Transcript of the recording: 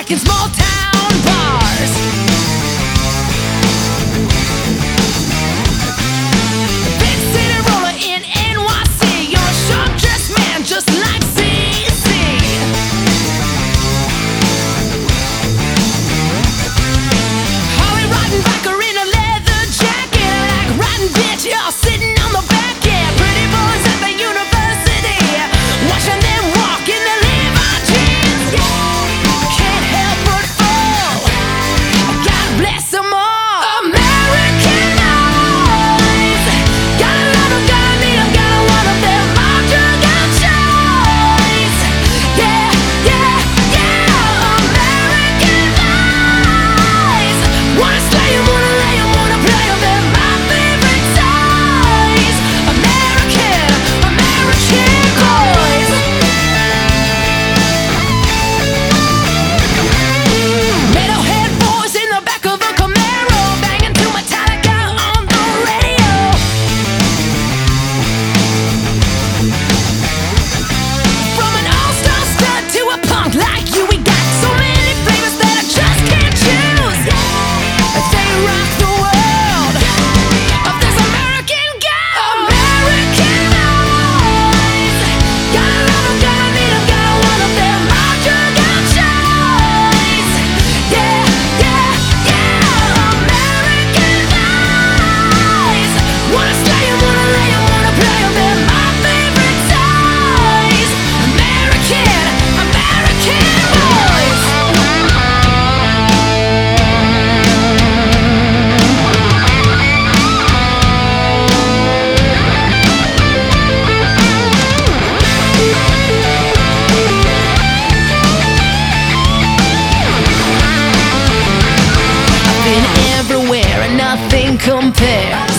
like in small town bars. Big city roller in NYC. You're a sharp dressed man just like CC. Holly riding biker in a leather jacket, like riding bitch, y'all sitting on the back. Yeah, pretty boys at the university, watching them walk in the Levi jeans. Can't help but fall. God bless them all. American eyes. Gotta love them, gotta need them, gotta want them. They're my drug of choice. Yeah, yeah, yeah. American eyes. Wanna slay them, wanna lay them, wanna play them. They're my favorite toys. American, American boys. Metalhead boys in the back of a Camaro, banging to Metallica on the radio. From an all-star stud to a punk like you, we got so many flavors that I just can't choose. They rock the world of this American girl. American eyes. Gotta love them, gotta need them, gotta want them. They're my drug of choice. Yeah, yeah, yeah. American eyes. Wanna slay them, wanna lay them, wanna play them. They're my favorite toys. American, American boys. I've been everywhere and nothing compares